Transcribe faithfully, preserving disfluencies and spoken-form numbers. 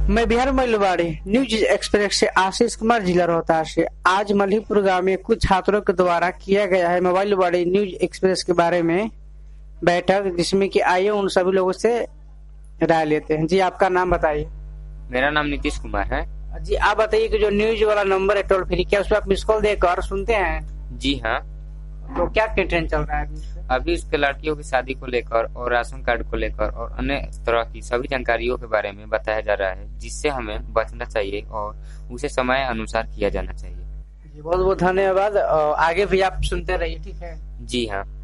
मैं Bihar महिलवाड़ी news express से आशीष कुमार, जिला रोहतास से। आज मल्हीपुर गांव में कुछ छात्रों के द्वारा किया गया है महिलवाड़ी न्यूज एक्सप्रेस के बारे में बैठक, जिसमें कि आइए उन सभी लोगों से राय लेते हैं। जी, आपका नाम बताइए। मेरा नाम नीतीश कुमार है। जी, आप बताइए कि जो न्यूज वाला नंबर है टोल फ्री, क्या उस पर आप मिस कॉल देकर सुनते हैं? जी हाँ। तो क्या ट्रेंड चल रहा है अभी उसके लड़कियों की शादी को लेकर और राशन कार्ड को लेकर और अन्य तरह की सभी जानकारियों के बारे में बताया जा रहा है, जिससे हमें बचना चाहिए और उसे समय अनुसार किया जाना चाहिए। जी, बहुत बहुत धन्यवाद। आगे भी आप सुनते रहिए, ठीक है? जी हाँ।